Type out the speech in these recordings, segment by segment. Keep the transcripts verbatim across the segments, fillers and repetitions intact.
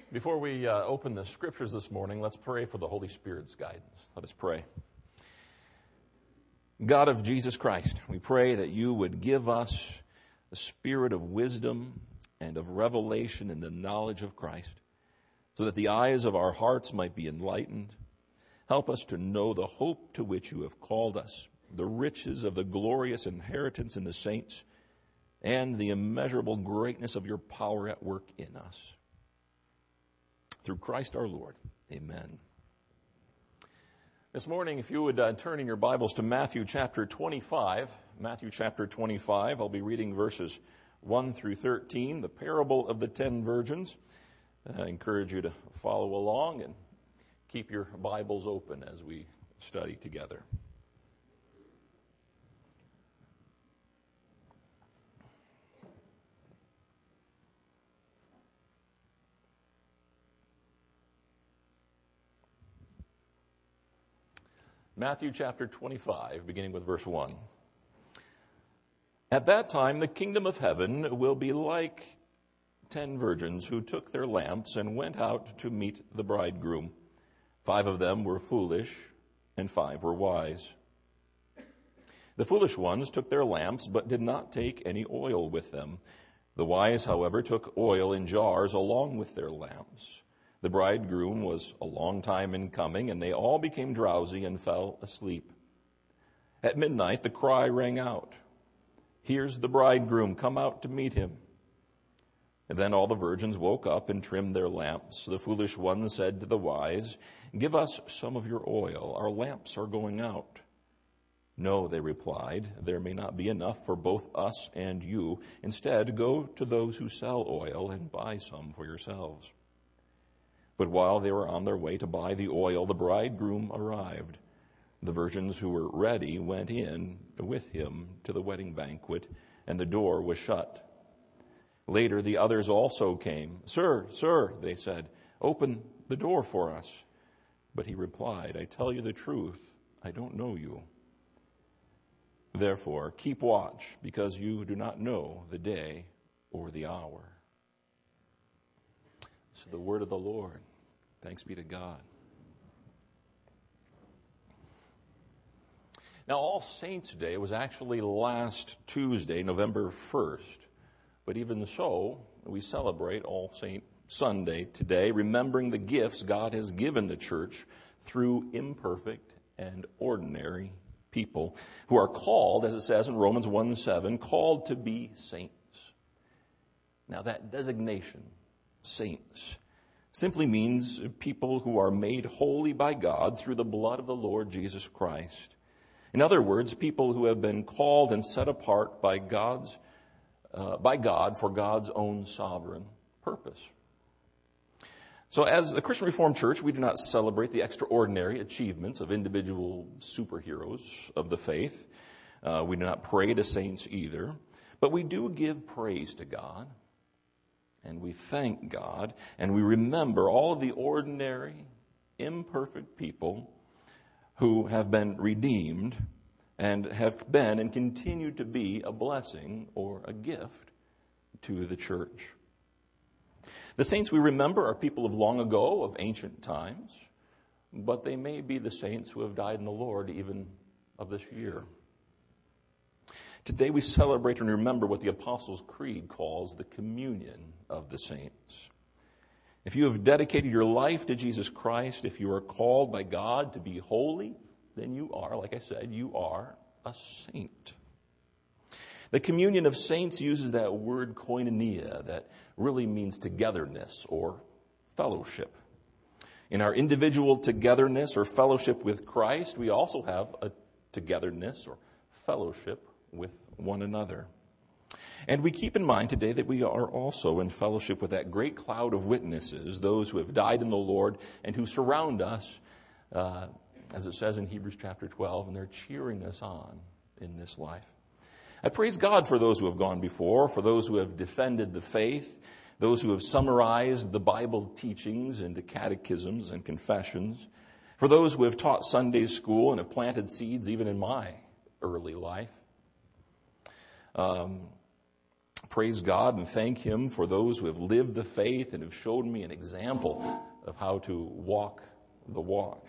Before we uh, open the scriptures this morning, let's pray for the Holy Spirit's guidance. Let us pray. God of Jesus Christ, we pray that you would give us the spirit of wisdom and of revelation in the knowledge of Christ, so that the eyes of our hearts might be enlightened. Help us to know the hope to which you have called us, the riches of the glorious inheritance in the saints, and the immeasurable greatness of your power at work in us. Through Christ our Lord. Amen. This morning, if you would uh, turn in your Bibles to Matthew chapter twenty-five. Matthew chapter twenty-five, I'll be reading verses one through thirteen, the parable of the ten virgins. I encourage you to follow along and keep your Bibles open as we study together. Matthew chapter twenty-five, beginning with verse one. At that time, the kingdom of heaven will be like ten virgins who took their lamps and went out to meet the bridegroom. Five of them were foolish, and five were wise. The foolish ones took their lamps, but did not take any oil with them. The wise, however, took oil in jars along with their lamps. The bridegroom was a long time in coming, and they all became drowsy and fell asleep. At midnight, the cry rang out, "Here's the bridegroom, come out to meet him." And then all the virgins woke up and trimmed their lamps. The foolish one said to the wise, "Give us some of your oil, our lamps are going out." "No," they replied, "there may not be enough for both us and you. Instead, go to those who sell oil and buy some for yourselves." But while they were on their way to buy the oil, the bridegroom arrived. The virgins who were ready went in with him to the wedding banquet, and the door was shut. Later, the others also came. "Sir, sir," they said, "open the door for us." But he replied, "I tell you the truth, I don't know you. Therefore, keep watch, because you do not know the day or the hour." This is the word of the Lord. Thanks be to God. Now, All Saints' Day was actually last Tuesday, November first. But even so, we celebrate All Saint Sunday today, remembering the gifts God has given the church through imperfect and ordinary people who are called, as it says in Romans one seven, called to be saints. Now, that designation, saints, simply means people who are made holy by God through the blood of the Lord Jesus Christ. In other words, people who have been called and set apart by God's uh, by God for God's own sovereign purpose. So as the Christian Reformed Church, we do not celebrate the extraordinary achievements of individual superheroes of the faith. Uh, we do not pray to saints either. But we do give praise to God. And we thank God, and we remember all of the ordinary, imperfect people who have been redeemed and have been and continue to be a blessing or a gift to the church. The saints we remember are people of long ago, of ancient times, but they may be the saints who have died in the Lord even of this year. Today we celebrate and remember what the Apostles' Creed calls the communion of the saints. If you have dedicated your life to Jesus Christ, if you are called by God to be holy, then you are, like I said, you are a saint. The communion of saints uses that word koinonia that really means togetherness or fellowship. In our individual togetherness or fellowship with Christ, we also have a togetherness or fellowship with one another. And we keep in mind today that we are also in fellowship with that great cloud of witnesses, those who have died in the Lord and who surround us, uh, as it says in Hebrews chapter twelve, and they're cheering us on in this life. I praise God for those who have gone before, for those who have defended the faith, those who have summarized the Bible teachings into catechisms and confessions, for those who have taught Sunday school and have planted seeds even in my early life. Um, praise God and thank Him for those who have lived the faith and have showed me an example of how to walk the walk.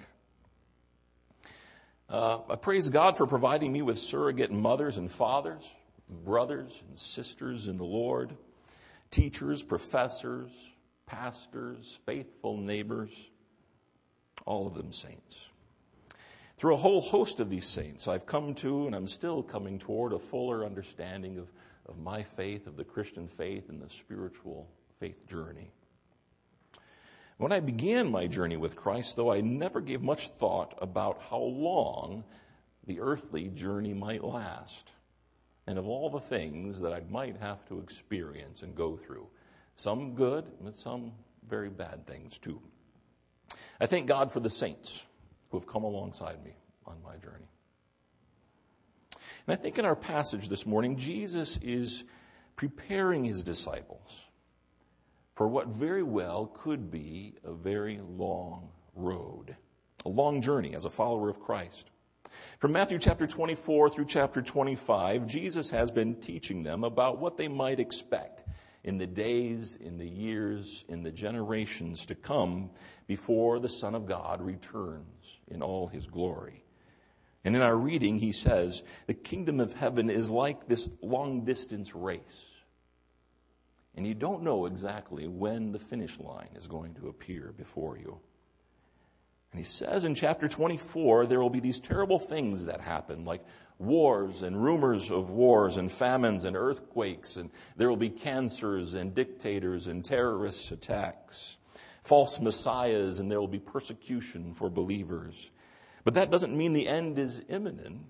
Uh, I praise God for providing me with surrogate mothers and fathers, brothers and sisters in the Lord, teachers, professors, pastors, faithful neighbors, all of them saints. Through a whole host of these saints, I've come to, and I'm still coming toward, a fuller understanding of, of my faith, of the Christian faith and the spiritual faith journey. When I began my journey with Christ, though, I never gave much thought about how long the earthly journey might last, and of all the things that I might have to experience and go through. Some good, but some very bad things too. I thank God for the saints who have come alongside me on my journey. And I think in our passage this morning, Jesus is preparing his disciples for what very well could be a very long road, a long journey as a follower of Christ. From Matthew chapter twenty-four through chapter twenty-five, Jesus has been teaching them about what they might expect in the days, in the years, in the generations to come before the Son of God returns in all his glory. And in our reading, he says, the kingdom of heaven is like this long-distance race. And you don't know exactly when the finish line is going to appear before you. And he says in chapter twenty-four, there will be these terrible things that happen, like wars and rumors of wars and famines and earthquakes, and there will be cancers and dictators and terrorist attacks, false messiahs, and there will be persecution for believers. But that doesn't mean the end is imminent.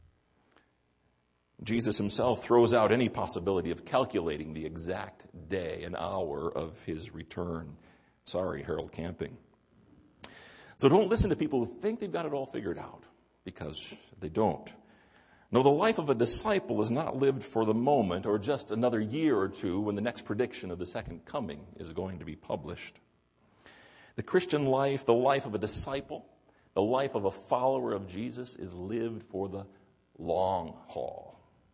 Jesus himself throws out any possibility of calculating the exact day and hour of his return. Sorry, Harold Camping. So don't listen to people who think they've got it all figured out, because they don't. No, the life of a disciple is not lived for the moment or just another year or two when the next prediction of the second coming is going to be published. The Christian life, the life of a disciple, the life of a follower of Jesus is lived for the long haul.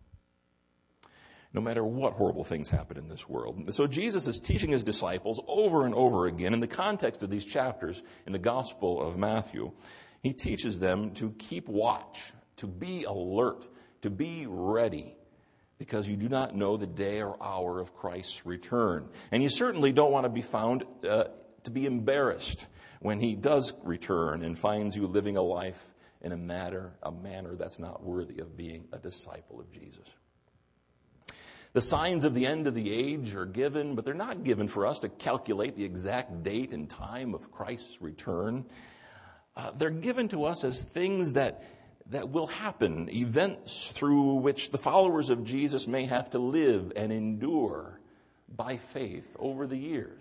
No matter what horrible things happen in this world. So Jesus is teaching his disciples over and over again in the context of these chapters in the Gospel of Matthew. He teaches them to keep watch, to be alert, to be ready, because you do not know the day or hour of Christ's return. And you certainly don't want to be found uh, to be embarrassed when he does return and finds you living a life in a manner, a manner that's not worthy of being a disciple of Jesus. The signs of the end of the age are given, but they're not given for us to calculate the exact date and time of Christ's return. Uh, they're given to us as things that, that will happen, events through which the followers of Jesus may have to live and endure by faith over the years.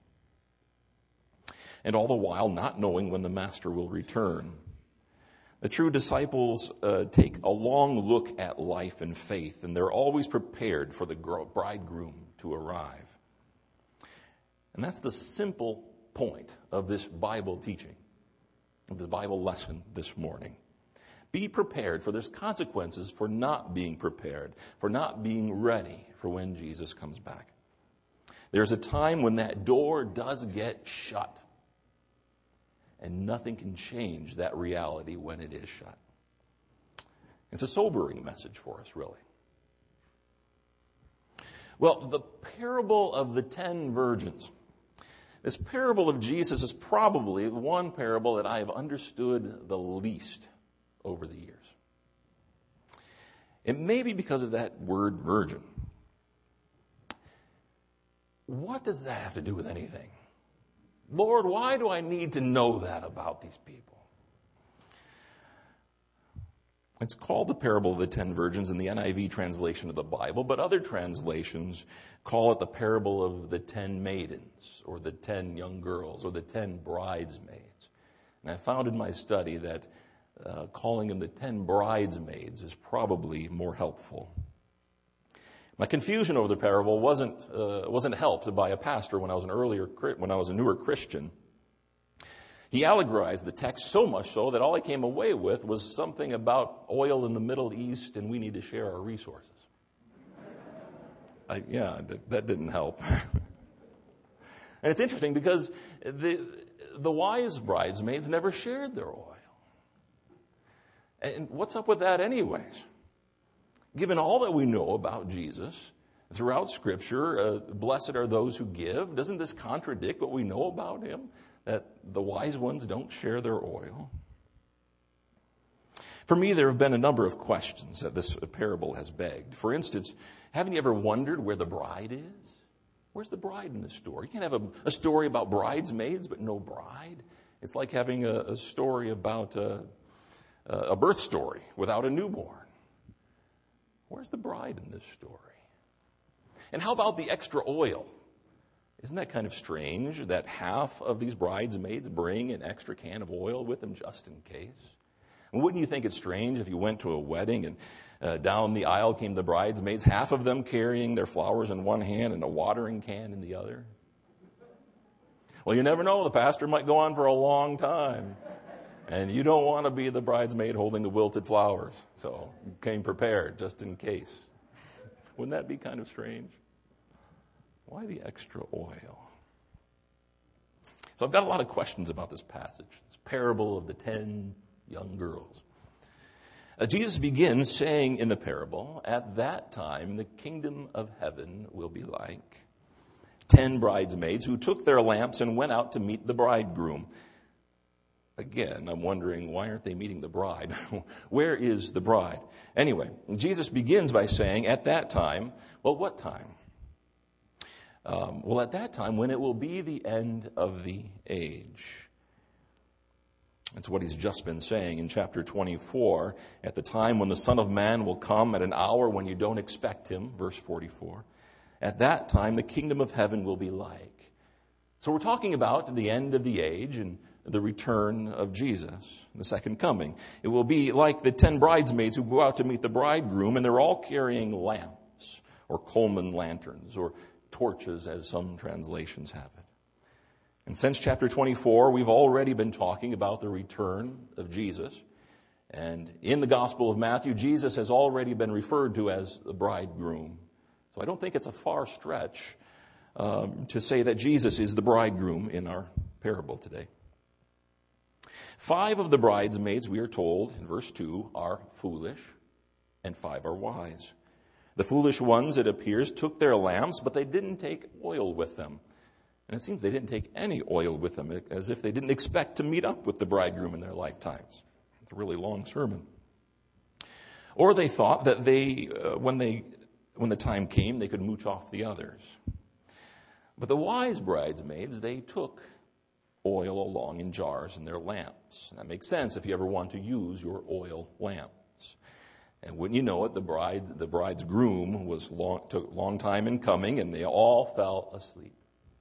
And all the while not knowing when the Master will return. The true disciples uh, take a long look at life and faith, and they're always prepared for the bridegroom to arrive. And that's the simple point of this Bible teaching, of the Bible lesson this morning. Be prepared, for there's consequences for not being prepared, for not being ready for when Jesus comes back. There's a time when that door does get shut. And nothing can change that reality when it is shut. It's a sobering message for us, really. Well, the parable of the ten virgins. This parable of Jesus is probably the one parable that I have understood the least over the years. It may be because of that word virgin. What does that have to do with anything? Lord, why do I need to know that about these people? It's called the parable of the ten virgins in the N I V translation of the Bible, but other translations call it the parable of the ten maidens, or the ten young girls, or the ten bridesmaids. And I found in my study that uh, calling them the ten bridesmaids is probably more helpful. My confusion over the parable wasn't uh, wasn't helped by a pastor when I was an earlier when I was a newer Christian. He allegorized the text so much so that all I came away with was something about oil in the Middle East and we need to share our resources. I, yeah, that didn't help. And it's interesting because the, the wise bridesmaids never shared their oil. And what's up with that anyways? Given all that we know about Jesus throughout Scripture, uh, blessed are those who give. Doesn't this contradict what we know about him? That the wise ones don't share their oil? For me, there have been a number of questions that this parable has begged. For instance, haven't you ever wondered where the bride is? Where's the bride in this story? You can't have a, a story about bridesmaids, but no bride. It's like having a, a story about a, a birth story without a newborn. Where's the bride in this story? And how about the extra oil? Isn't that kind of strange that half of these bridesmaids bring an extra can of oil with them just in case? And wouldn't you think it's strange if you went to a wedding and uh, down the aisle came the bridesmaids, half of them carrying their flowers in one hand and a watering can in the other? Well, you never know. The pastor might go on for a long time. And you don't want to be the bridesmaid holding the wilted flowers. So you came prepared just in case. Wouldn't that be kind of strange? Why the extra oil? So I've got a lot of questions about this passage, this parable of the ten young girls. Uh, Jesus begins saying in the parable, at that time the kingdom of heaven will be like ten bridesmaids who took their lamps and went out to meet the bridegroom. Again, I'm wondering, why aren't they meeting the bride? Where is the bride? Anyway, Jesus begins by saying, at that time, well, what time? Um, well, at that time, when it will be the end of the age. That's what he's just been saying in chapter twenty-four, at the time when the Son of Man will come at an hour when you don't expect him, verse forty-four. At that time, the kingdom of heaven will be like. So we're talking about the end of the age and the return of Jesus, the second coming. It will be like the ten bridesmaids who go out to meet the bridegroom, and they're all carrying lamps or Coleman lanterns or torches, as some translations have it. And since chapter twenty-four, we've already been talking about the return of Jesus. And in the Gospel of Matthew, Jesus has already been referred to as the bridegroom. So I don't think it's a far stretch um, to say that Jesus is the bridegroom in our parable today. Five of the bridesmaids, we are told in verse two, are foolish, and five are wise. The foolish ones, it appears, took their lamps, but they didn't take oil with them. And it seems they didn't take any oil with them, as if they didn't expect to meet up with the bridegroom in their lifetimes. It's a really long sermon. Or they thought that they, uh, when they, when the time came, they could mooch off the others. But the wise bridesmaids, they took oil along in jars in their lamps. And that makes sense if you ever want to use your oil lamps. And wouldn't you know it, the bride, the bride's groom was long, took a long time in coming, and they all fell asleep.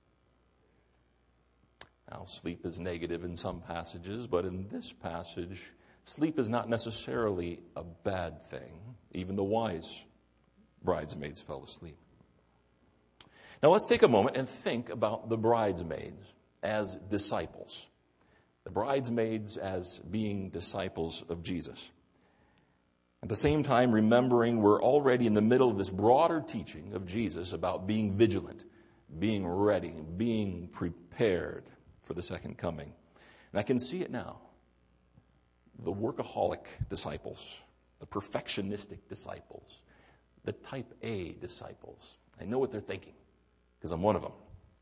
Now, sleep is negative in some passages, but in this passage, sleep is not necessarily a bad thing. Even the wise bridesmaids fell asleep. Now, let's take a moment and think about the bridesmaids as disciples. The bridesmaids as being disciples of Jesus. At the same time, remembering we're already in the middle of this broader teaching of Jesus about being vigilant, being ready, being prepared for the second coming. And I can see it now. The workaholic disciples, the perfectionistic disciples, the type A disciples. I know what they're thinking, because I'm one of them.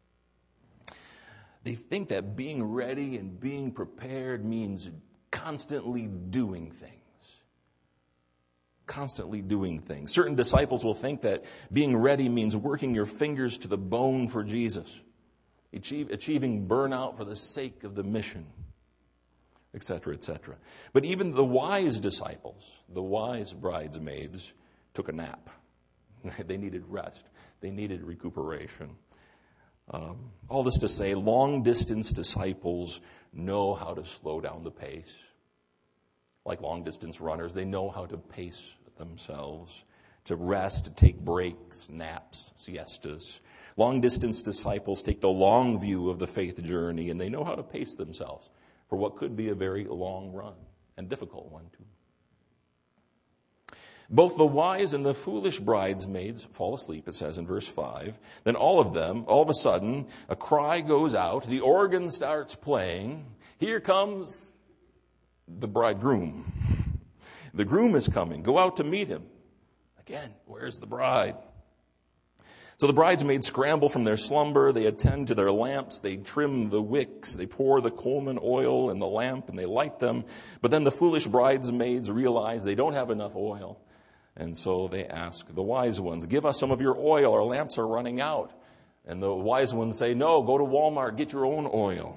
They think that being ready and being prepared means constantly doing things. Constantly doing things. Certain disciples will think that being ready means working your fingers to the bone for Jesus, achieve, achieving burnout for the sake of the mission, et cetera, et cetera. But even the wise disciples, the wise bridesmaids, took a nap. They needed rest. They needed recuperation. Um, all this to say, long-distance disciples know how to slow down the pace. Like long-distance runners, they know how to pace themselves, to rest, to take breaks, naps, siestas. Long-distance disciples take the long view of the faith journey, and they know how to pace themselves for what could be a very long run, and difficult one too. Both the wise and the foolish bridesmaids fall asleep, it says in verse five. Then all of them, all of a sudden, a cry goes out. The organ starts playing. Here comes the bridegroom. The groom is coming. Go out to meet him. Again, where's the bride? So the bridesmaids scramble from their slumber. They attend to their lamps. They trim the wicks. They pour the colman oil in the lamp and they light them. But then the foolish bridesmaids realize they don't have enough oil. And so they ask the wise ones, give us some of your oil. Our lamps are running out. And the wise ones say, no, go to Walmart, get your own oil.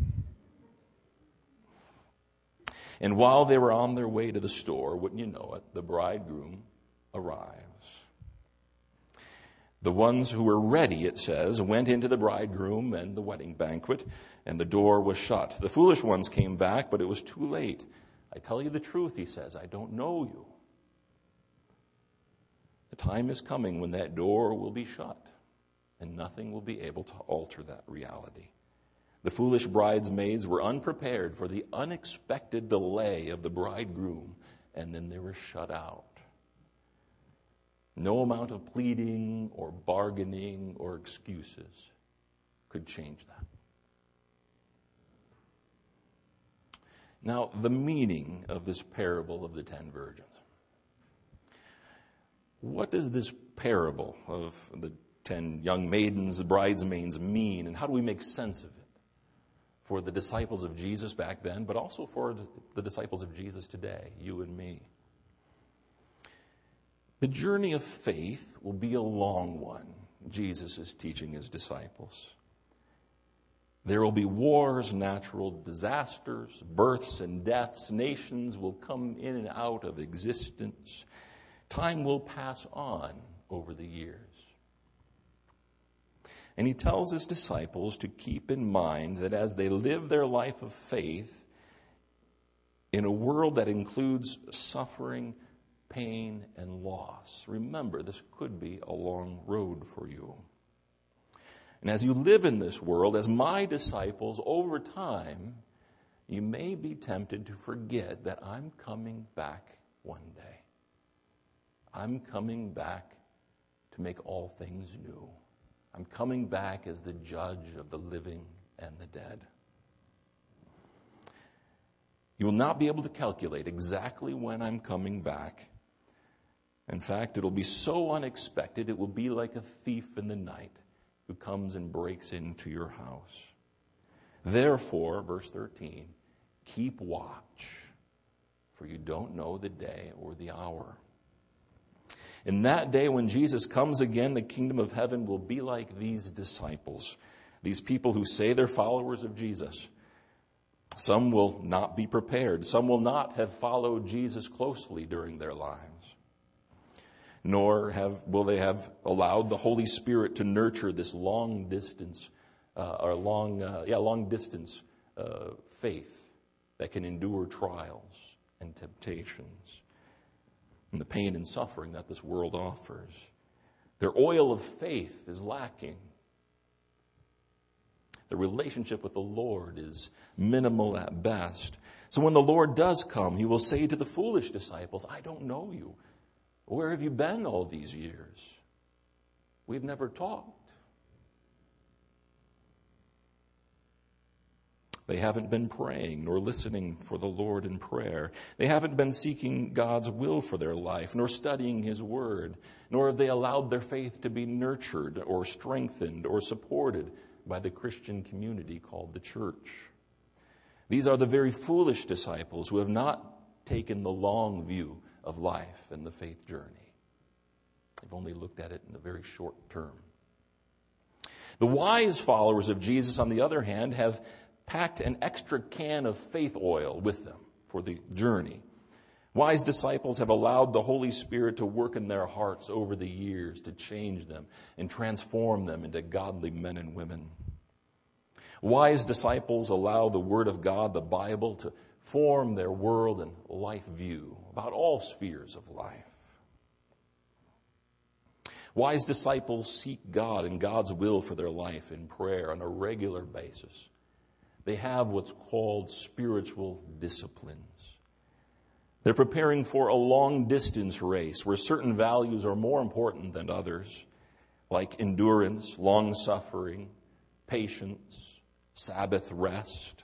And while they were on their way to the store, wouldn't you know it, the bridegroom arrives. The ones who were ready, it says, went into the bridegroom and the wedding banquet, and the door was shut. The foolish ones came back, but it was too late. I tell you the truth, he says, I don't know you. The time is coming when that door will be shut, and nothing will be able to alter that reality. The foolish bridesmaids were unprepared for the unexpected delay of the bridegroom, and then they were shut out. No amount of pleading or bargaining or excuses could change that. Now, the meaning of this parable of the ten virgins. What does this parable of the ten young maidens, the bridesmaids, mean, and how do we make sense of it for the disciples of Jesus back then, but also for the disciples of Jesus today, you and me? The journey of faith will be a long one, Jesus is teaching his disciples. There will be wars, natural disasters, births and deaths. Nations will come in and out of existence. Time will pass on over the years. And he tells his disciples to keep in mind that as they live their life of faith in a world that includes suffering, pain, and loss. Remember, this could be a long road for you. And as you live in this world, as my disciples, over time, you may be tempted to forget that I'm coming back one day. I'm coming back to make all things new. I'm coming back as the judge of the living and the dead. You will not be able to calculate exactly when I'm coming back. In fact, it'll be so unexpected, it will be like a thief in the night who comes and breaks into your house. Therefore, verse thirteen, keep watch, for you don't know the day or the hour. In that day when Jesus comes again, the kingdom of heaven will be like these disciples, these people who say they're followers of Jesus. Some will not be prepared. Some will not have followed Jesus closely during their lives. Nor have will they have allowed the Holy Spirit to nurture this long distance, uh, or long, uh, yeah, long distance uh, faith that can endure trials and temptations and the pain and suffering that this world offers. Their oil of faith is lacking. The relationship with the Lord is minimal at best. So when the Lord does come, he will say to the foolish disciples, I don't know you. Where have you been all these years? We've never talked. They haven't been praying nor listening for the Lord in prayer. They haven't been seeking God's will for their life, nor studying his word, nor have they allowed their faith to be nurtured or strengthened or supported by the Christian community called the church. These are the very foolish disciples who have not taken the long view of life and the faith journey. They've only looked at it in a very short term. The wise followers of Jesus, on the other hand, have packed an extra can of faith oil with them for the journey. Wise disciples have allowed the Holy Spirit to work in their hearts over the years to change them and transform them into godly men and women. Wise disciples allow the Word of God, the Bible, to form their world and life view about all spheres of life. Wise disciples seek God and God's will for their life in prayer on a regular basis. They have what's called spiritual disciplines. They're preparing for a long-distance race where certain values are more important than others, like endurance, long-suffering, patience, Sabbath rest.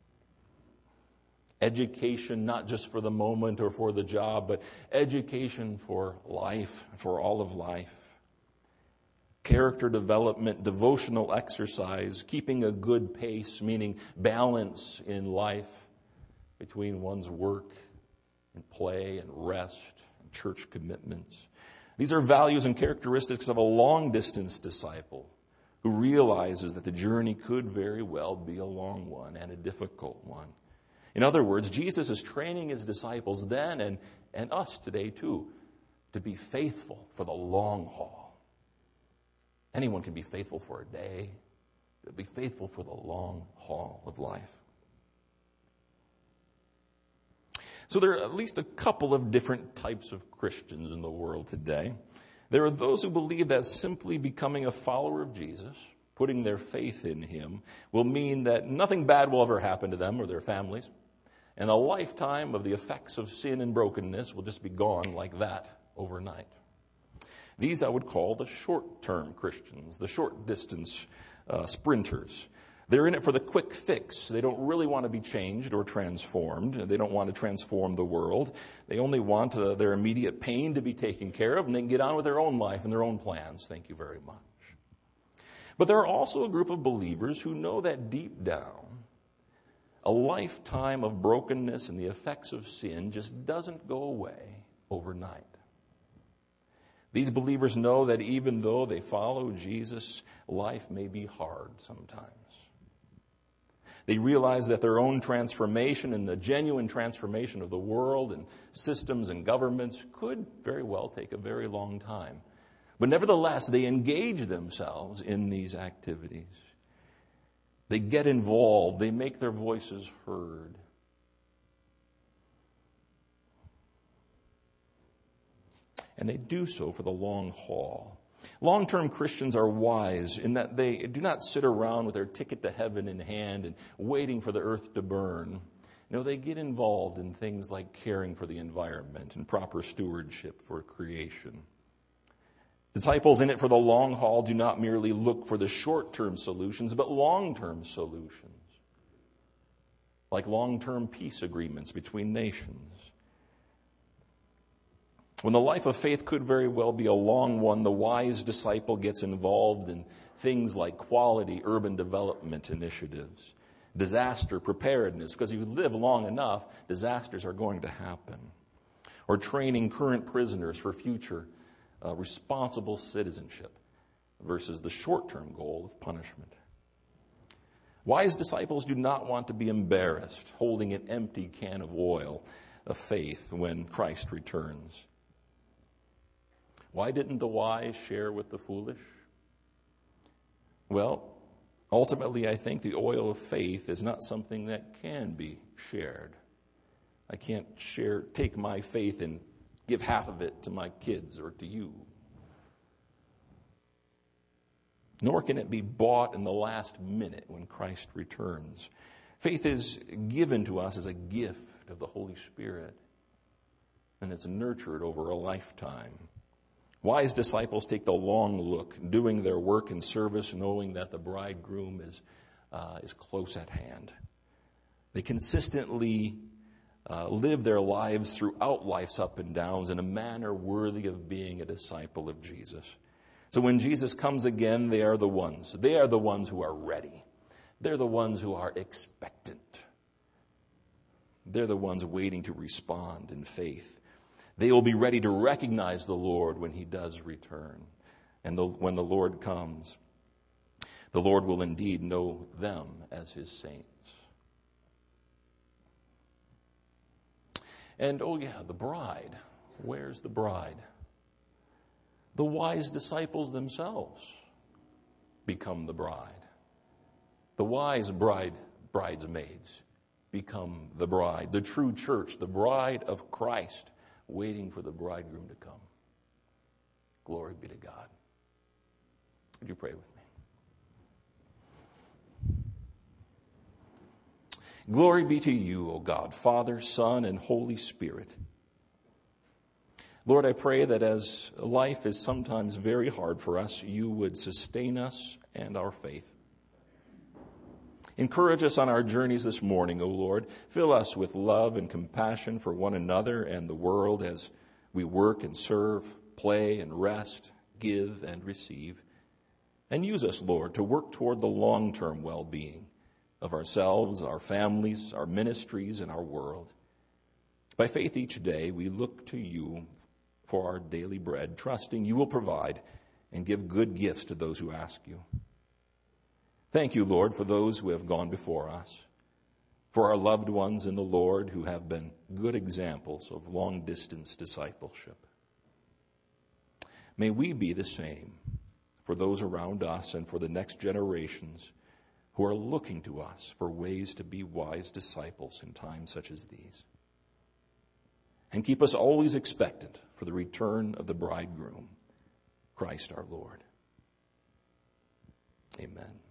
Education, not just for the moment or for the job, but education for life, for all of life. Character development, devotional exercise, keeping a good pace, meaning balance in life between one's work and play and rest and church commitments. These are values and characteristics of a long-distance disciple who realizes that the journey could very well be a long one and a difficult one. In other words, Jesus is training his disciples then and, and us today too to be faithful for the long haul. Anyone can be faithful for a day, but be faithful for the long haul of life. So there are at least a couple of different types of Christians in the world today. There are those who believe that simply becoming a follower of Jesus, putting their faith in him, will mean that nothing bad will ever happen to them or their families, and a lifetime of the effects of sin and brokenness will just be gone like that overnight. These I would call the short-term Christians, the short-distance uh, sprinters. They're in it for the quick fix. They don't really want to be changed or transformed. They don't want to transform the world. They only want uh, their immediate pain to be taken care of, and they can get on with their own life and their own plans. Thank you very much. But there are also a group of believers who know that deep down, a lifetime of brokenness and the effects of sin just doesn't go away overnight. These believers know that even though they follow Jesus, life may be hard sometimes. They realize that their own transformation and the genuine transformation of the world and systems and governments could very well take a very long time. But nevertheless, they engage themselves in these activities. They get involved. They make their voices heard. And they do so for the long haul. Long-term Christians are wise in that they do not sit around with their ticket to heaven in hand and waiting for the earth to burn. No, they get involved in things like caring for the environment and proper stewardship for creation. Disciples in it for the long haul do not merely look for the short-term solutions, but long-term solutions, like long-term peace agreements between nations. When the life of faith could very well be a long one, the wise disciple gets involved in things like quality urban development initiatives, disaster preparedness, because if you live long enough, disasters are going to happen, or training current prisoners for future uh, responsible citizenship versus the short-term goal of punishment. Wise disciples do not want to be embarrassed holding an empty can of oil of faith when Christ returns. Why didn't the wise share with the foolish? Well, ultimately, I think the oil of faith is not something that can be shared. I can't share, take my faith and give half of it to my kids or to you. Nor can it be bought in the last minute when Christ returns. Faith is given to us as a gift of the Holy Spirit, and it's nurtured over a lifetime. Wise disciples take the long look, doing their work and service, knowing that the bridegroom is, uh, is close at hand. They consistently uh, live their lives throughout life's up and downs in a manner worthy of being a disciple of Jesus. So when Jesus comes again, they are the ones. They are the ones who are ready. They're the ones who are expectant. They're the ones waiting to respond in faith. They will be ready to recognize the Lord when he does return. And the, when the Lord comes, the Lord will indeed know them as his saints. And, oh yeah, the bride. Where's the bride? The wise disciples themselves become the bride. The wise bride, bridesmaids become the bride. The true church, the bride of Christ, waiting for the bridegroom to come. Glory be to God. Would you pray with me? Glory be to you, O God, Father, Son, and Holy Spirit. Lord, I pray that as life is sometimes very hard for us, you would sustain us and our faith. Encourage us on our journeys this morning, O Lord. Fill us with love and compassion for one another and the world as we work and serve, play and rest, give and receive. And use us, Lord, to work toward the long-term well-being of ourselves, our families, our ministries, and our world. By faith each day, we look to you for our daily bread, trusting you will provide and give good gifts to those who ask you. Thank you, Lord, for those who have gone before us, for our loved ones in the Lord who have been good examples of long-distance discipleship. May we be the same for those around us and for the next generations who are looking to us for ways to be wise disciples in times such as these. And keep us always expectant for the return of the bridegroom, Christ our Lord. Amen.